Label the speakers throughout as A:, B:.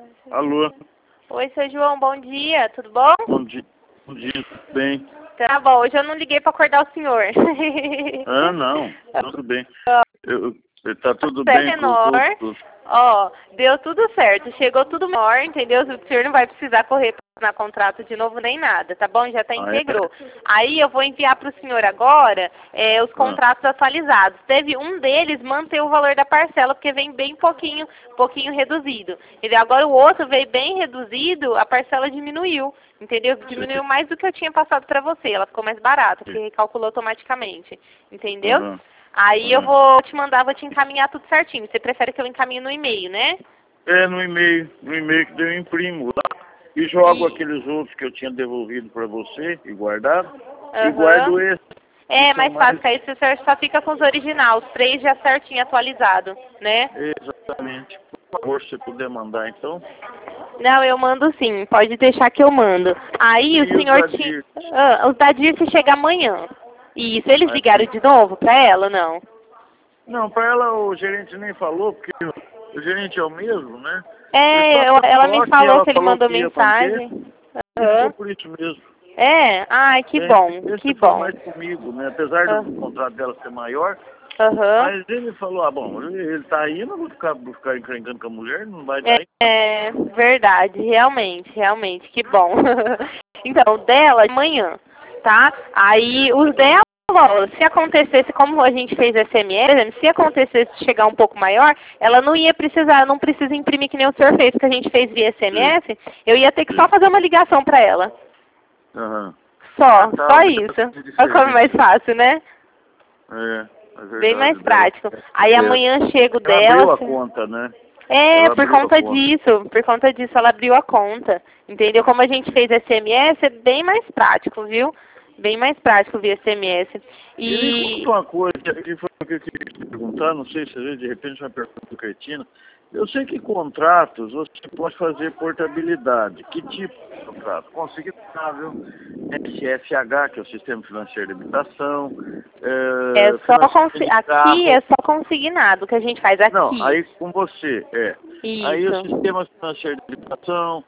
A: Alô?
B: Oi, seu João, bom dia, tudo bom?
A: Bom dia, tudo bem?
B: Tá bom, hoje eu não liguei pra acordar o senhor.
A: Ah, não, tudo bem. Tá tudo
B: É
A: bem com
B: menor.
A: tudo.
B: Ó, deu tudo certo, chegou tudo menor, entendeu? O senhor não vai precisar correr pra assinar contrato de novo nem nada, tá bom? Já tá integrou. Aí eu vou enviar pro senhor agora os contratos atualizados. Teve um deles manter o valor da parcela, porque vem bem pouquinho reduzido. Entendeu? Agora o outro veio bem reduzido, a parcela diminuiu. Entendeu? Diminuiu mais do que eu tinha passado pra você. Ela ficou mais barata, porque recalculou automaticamente. Entendeu? Aí eu vou te mandar, vou te encaminhar tudo certinho. Você prefere que eu encaminhe no e-mail, né?
A: É, no e-mail que eu imprimo lá e jogo aqueles outros que eu tinha devolvido para você e guardado, e guardo esse.
B: É, mais fácil, que aí você só fica com os originais, os 3 já certinho atualizado, né?
A: Exatamente. Por favor, se puder mandar então.
B: Não, eu mando sim, pode deixar que eu mando. Aí
A: E
B: o senhor te... os da Dirce chega amanhã. Isso, eles ligaram de novo pra ela ou não?
A: Não, para ela o gerente nem falou, porque o gerente é o mesmo, né?
B: É, ela me falou que ele mandou mensagem.
A: Ficou por isso mesmo.
B: É? Ai, que bom, que bom.
A: Mais comigo, né? Apesar do contrato dela ser maior, mas ele falou, bom, ele tá aí, eu não vou ficar encrencando com a mulher, não vai dar.
B: É, verdade, realmente, que bom. Então, o dela amanhã, tá? Aí, os dela, se acontecesse, como a gente fez SMS, se acontecesse chegar um pouco maior, ela não ia precisar, não precisa imprimir que nem o senhor fez, que a gente fez via SMS, eu ia ter que só fazer uma ligação pra ela. Só isso. Olha como é mais fácil, né?
A: É
B: bem mais prático. Aí amanhã chega o dela.
A: Ela abriu a conta, né?
B: É, por conta disso ela abriu a conta. Entendeu? Como a gente fez SMS, é bem mais prático, viu? Bem mais prático via SMS.
A: E me conta uma coisa, que foi o que eu queria te perguntar, não sei se às vezes de repente uma pergunta cretina. Eu sei que contratos você pode fazer portabilidade. Que tipo de contrato? Consignável, SFH, que é o Sistema Financeiro de Habitação.
B: Aqui é só consignado que a gente faz aqui.
A: Não, aí com você,
B: Isso.
A: Aí o Sistema Financeiro de Habitação,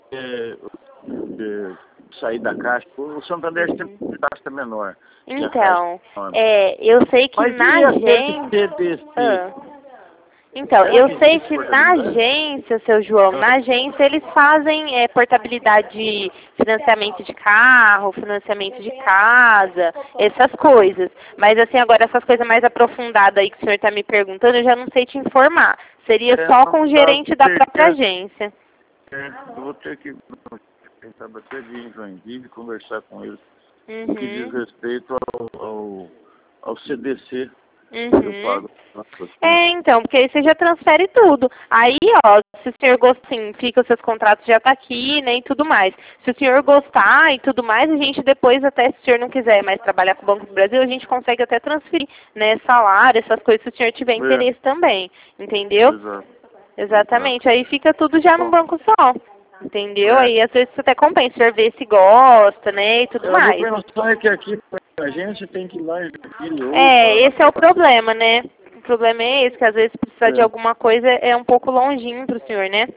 A: sair da Caixa, o Santander tem uma taxa menor.
B: Então, eu sei que na agência... Então, eu sei que na agência, seu João, na agência eles fazem portabilidade de financiamento de carro, financiamento de casa, essas coisas. Mas assim, agora essas coisas mais aprofundadas aí que o senhor está me perguntando, eu já não sei te informar. Seria só com o gerente da própria agência.
A: Eu vou ter que tentar bater em Joinville e conversar com eles. Que diz respeito ao CDC.
B: Então, porque aí você já transfere tudo. Aí, ó, se o senhor gostar, assim, fica os seus contratos já tá aqui, né, e tudo mais. Se o senhor gostar e tudo mais, a gente depois, até se o senhor não quiser mais trabalhar com o Banco do Brasil, a gente consegue até transferir, né, salário, essas coisas, se o senhor tiver interesse também, entendeu? Exatamente, aí fica tudo já num banco só. Entendeu? Aí às vezes até compensa, o senhor ver se gosta, né, e tudo mais.
A: A noção é que aqui a gente tem que ir lá em Joinville.
B: Esse é o problema, né? O problema é esse, que às vezes precisar de alguma coisa é um pouco longinho pro senhor, né?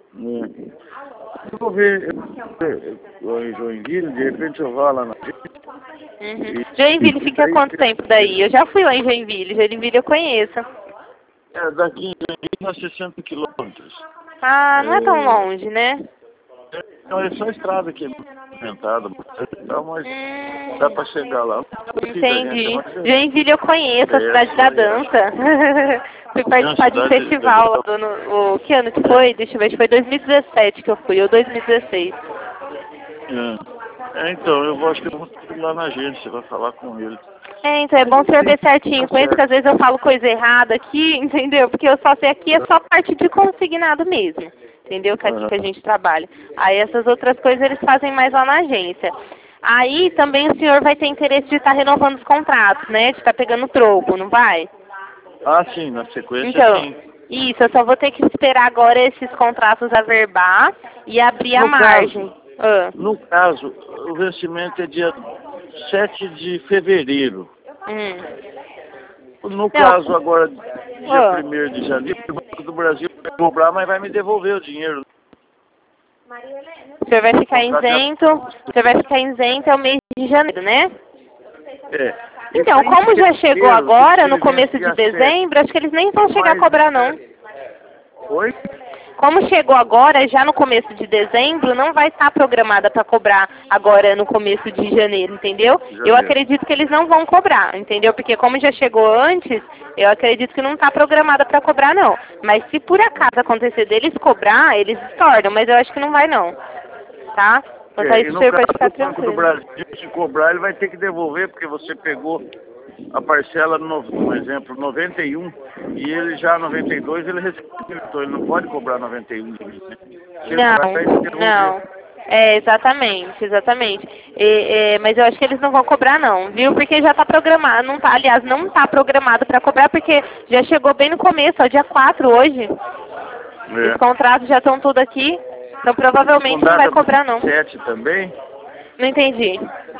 A: Eu vou ver em Joinville, de repente eu vou lá na
B: Joinville fica quanto tempo daí? Eu já fui lá em Joinville, Joinville eu conheço.
A: Daqui em Joinville a 60 quilômetros.
B: Ah, não é tão longe, né?
A: Não, é só a estrada que é movimentada, mas dá pra chegar lá.
B: Entendi. Joinville eu conheço, a cidade da dança. Fui participar de um festival lá que ano que foi? Deixa eu ver, foi 2017 que eu fui, ou 2016.
A: Então, acho que eu vou ir lá na agência, vai falar com ele.
B: Então é bom o senhor ver certinho com isso, que às vezes eu falo coisa errada aqui, entendeu? Porque eu só sei aqui é só parte de consignado mesmo, entendeu? Que aqui que a gente trabalha. Aí essas outras coisas eles fazem mais lá na agência. Aí também o senhor vai ter interesse de estar renovando os contratos, né? De estar pegando troco, não vai?
A: Sim, na sequência
B: então,
A: sim.
B: Isso, eu só vou ter que esperar agora esses contratos averbar e abrir a margem.
A: No caso, o vencimento é dia 7 de fevereiro. No caso agora, dia 1º de janeiro, o Banco do Brasil vai cobrar, mas vai me devolver o dinheiro.
B: O senhor vai ficar isento, o senhor vai ficar isento ao mês de janeiro, né?
A: É.
B: Então, como já chegou agora, no começo de dezembro, acho que eles nem vão chegar a cobrar, não.
A: Oi?
B: Como chegou agora, já no começo de dezembro, não vai estar programada para cobrar agora no começo de janeiro, entendeu? Eu acredito que eles não vão cobrar, entendeu? Porque como já chegou antes, eu acredito que não está programada para cobrar, não. Mas se por acaso acontecer deles cobrar, eles tornam, mas eu acho que não vai, não. Tá? Então,
A: E
B: isso
A: no
B: você pode
A: caso
B: ficar
A: do Banco do
B: tranquilo.
A: Brasil, se cobrar, ele vai ter que devolver, porque você pegou a parcela, no exemplo, 91, e ele já 92, ele recebeu, então ele não pode cobrar 91 de mim, né?
B: Não. É, exatamente. Mas eu acho que eles não vão cobrar, não, viu? Porque já está programado, não tá, aliás, não está programado para cobrar, porque já chegou bem no começo, ó, dia 4 hoje. Os contratos já estão tudo aqui, então provavelmente não vai cobrar, não.
A: 7 também?
B: Não entendi.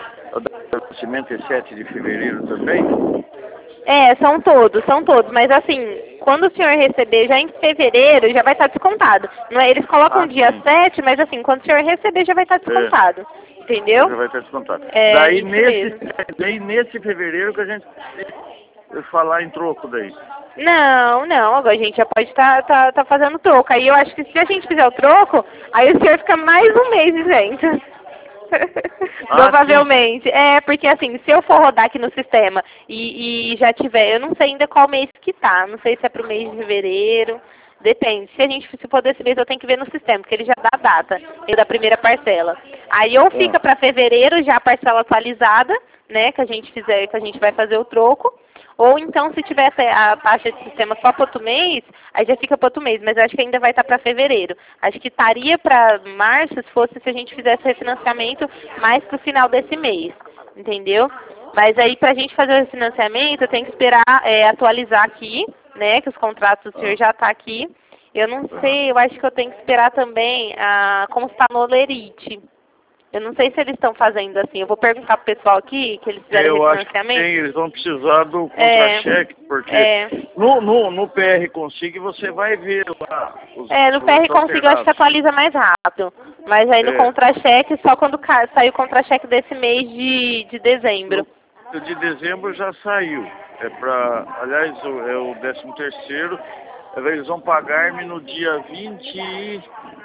A: O vencimento é 7 de fevereiro também?
B: É, são todos, mas assim, quando o senhor receber já em fevereiro, já vai estar descontado. Não é, eles colocam dia 7, mas assim, quando o senhor receber já vai estar descontado. Entendeu?
A: Já vai estar descontado.
B: É,
A: daí
B: mesmo.
A: nesse fevereiro que a gente vai falar em troco daí.
B: Não, agora a gente já pode tá fazendo troco. Aí eu acho que se a gente fizer o troco, aí o senhor fica mais um mês isento. Provavelmente. É, porque assim, se eu for rodar aqui no sistema e já tiver, eu não sei ainda qual mês que tá. Não sei se é pro mês de fevereiro. Depende. Se for desse mês, eu tenho que ver no sistema, porque ele já dá a data da primeira parcela. Aí ou fica para fevereiro já a parcela atualizada, né, que a gente vai fazer o troco. Ou então, se tiver a taxa de sistema só para outro mês, aí já fica para outro mês. Mas eu acho que ainda vai estar para fevereiro. Acho que estaria para março se a gente fizesse refinanciamento mais para o final desse mês. Entendeu? Mas aí, para a gente fazer o refinanciamento, eu tenho que esperar atualizar aqui, né? Que os contratos do senhor já estão aqui. Eu não sei, eu acho que eu tenho que esperar também como está no Olerite. Eu não sei se eles estão fazendo assim. Eu vou perguntar pro pessoal aqui, que eles fizeram refinanciamento.
A: Eu acho que eles vão precisar do contra-cheque, porque no PR Consig você vai ver lá.
B: No PR Consig eu acho que atualiza mais rápido. Mas aí no contra-cheque, só quando sair o contra-cheque desse mês de dezembro.
A: O de dezembro já saiu. Aliás, é o 13º. Eles vão pagar-me no dia 28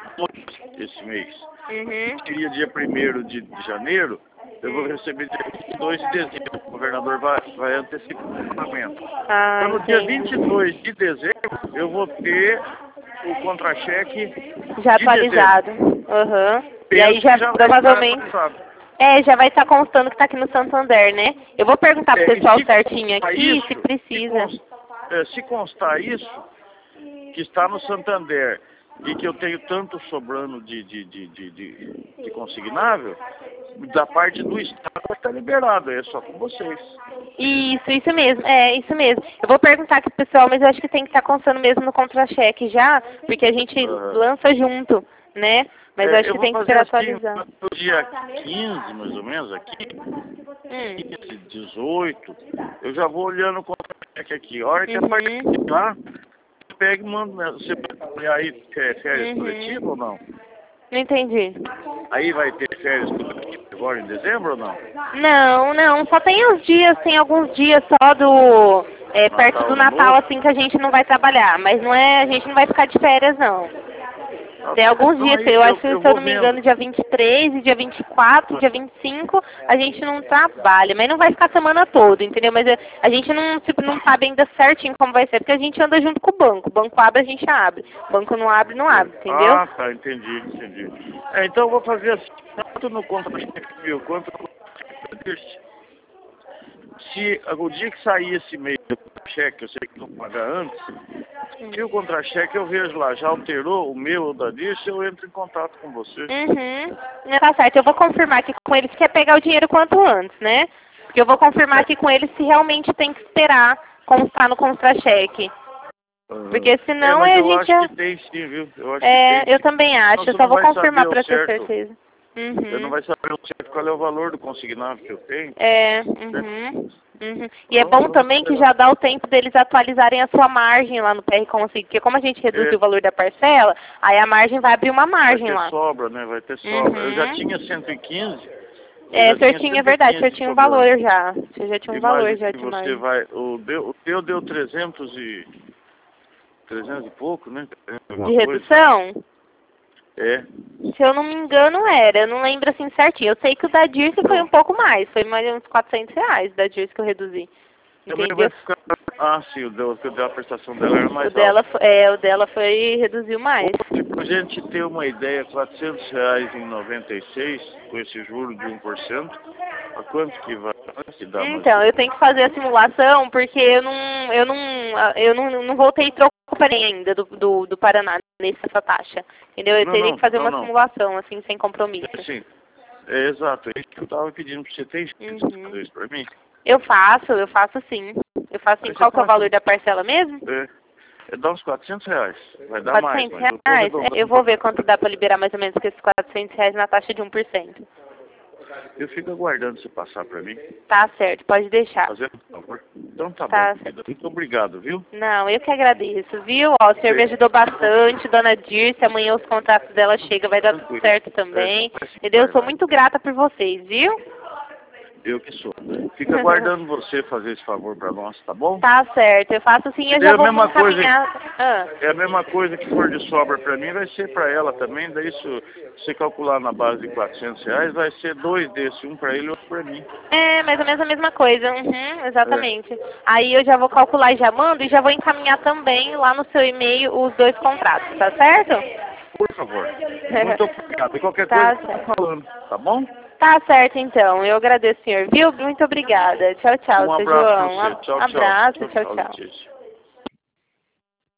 A: desse mês. Seria dia 1º de janeiro, eu vou receber dia 22 de dezembro. O governador vai antecipar o pagamento. Então, no dia 22 de dezembro, eu vou ter o contra-cheque
B: já atualizado. E aí já provavelmente... já vai estar constando que está aqui no Santander, né? Eu vou perguntar pro pessoal certinho aqui se precisa.
A: Se constar isso, que está no Santander, e que eu tenho tanto sobrando de consignável, da parte do Estado está liberado, é só com vocês.
B: Isso mesmo, isso mesmo. Eu vou perguntar aqui pro pessoal, mas eu acho que tem que estar constando mesmo no contra-cheque já, porque a gente lança junto, né? Mas eu acho que tem que ser atualizado.
A: No dia 15, mais ou menos, aqui, 18, eu já vou olhando o contra-cheque aqui. A hora que aparecer lá, pega e manda. Você vai aí férias coletivas ou não?
B: Não entendi.
A: Aí vai ter férias coletivas agora em dezembro ou não?
B: Não. Só tem alguns dias só perto do Natal, assim, que a gente não vai trabalhar. Mas a gente não vai ficar de férias, não. Tem alguns dias, eu acho que, se eu não me engano, dia 23 e dia 24, dia 25, a gente não trabalha, mas não vai ficar a semana toda, entendeu? Mas a gente não sabe ainda certinho como vai ser, porque a gente anda junto com o banco. O banco abre, a gente abre. O banco não abre, entendeu?
A: Ah, tá, entendi. Então eu vou fazer assim, tanto no contra-cheque meu quanto no contra-cheque. Se o dia que sair esse mês do cheque, eu sei que não pagar antes, se o contra-cheque eu vejo lá, já alterou o meu ou da Dirce, eu entro em contato com você.
B: Tá certo, eu vou confirmar aqui com eles que é pegar o dinheiro quanto antes, né? Porque eu vou confirmar aqui com eles se realmente tem que esperar constar no contra-cheque. Porque senão a gente
A: eu acho que tem sim, viu? Eu acho que tem,
B: eu também acho, eu só vou confirmar para ter certeza.
A: Você não vai saber qual é o valor do consignado que eu tenho.
B: E é bom também que já dá o tempo deles atualizarem a sua margem lá no PR Consignado, porque como a gente reduziu o valor da parcela, aí a margem vai abrir uma margem lá.
A: Vai ter sobra, né? Vai ter sobra. Eu já tinha 115.
B: O senhor tinha, verdade, o senhor tinha um valor já. O senhor já tinha um valor já de margem.
A: O teu deu 300 e pouco, né?
B: De redução?
A: Se
B: eu não me engano era, eu não lembro assim certinho. Eu sei que o da Dirce foi um pouco mais, foi mais uns R$400 da Dirce que eu reduzi. Entendeu?
A: Sim, o da prestação dela era mais
B: alto. O dela foi, reduziu mais.
A: Pra gente ter uma ideia, R$400 em 96, com esse juro de 1%, a quanto que vai dar?
B: Então, eu tenho que fazer a simulação, porque eu não voltei troco para ainda do Paraná nessa taxa. Entendeu? Eu teria que fazer uma simulação, assim, sem compromisso.
A: Sim, exato. É isso que eu estava pedindo para você. Tem fazer isso para mim?
B: Eu faço sim. Eu faço sim. Qual que é o valor da parcela mesmo?
A: Dá uns R$400. Vai dar mais.
B: R$400? Eu vou ver quanto dá para liberar mais ou menos com esses R$400 na taxa de 1%.
A: Eu fico aguardando você passar para mim.
B: Tá certo, pode deixar.
A: Fazendo um favor. Então tá bom, querida. Muito obrigado, viu?
B: Não, eu que agradeço, viu? Ó, o senhor me ajudou bastante, dona Dirce. Amanhã os contratos dela chegam, vai dar tudo certo também. Entendeu? Eu sou muito grata por vocês, viu?
A: Eu que sou. Fica aguardando você fazer esse favor pra nós, tá bom?
B: Tá certo, eu faço sim, eu já vou encaminhar.
A: É a mesma coisa que for de sobra pra mim, vai ser pra ela também. Daí se você calcular na base de R$400, vai ser 2 desses, um pra ele e outro pra mim.
B: Mais ou menos a mesma coisa, exatamente. Aí eu já vou calcular e já mando, e já vou encaminhar também lá no seu e-mail os 2 contratos, tá certo?
A: Por favor. Muito obrigado. E qualquer coisa, tá falando, tá bom?
B: Tá certo, então. Eu agradeço, senhor, viu? Muito obrigada. Tchau, tchau,
A: Um
B: seu
A: abraço
B: João.
A: pra você. Tchau,
B: abraço,
A: tchau.
B: Tchau.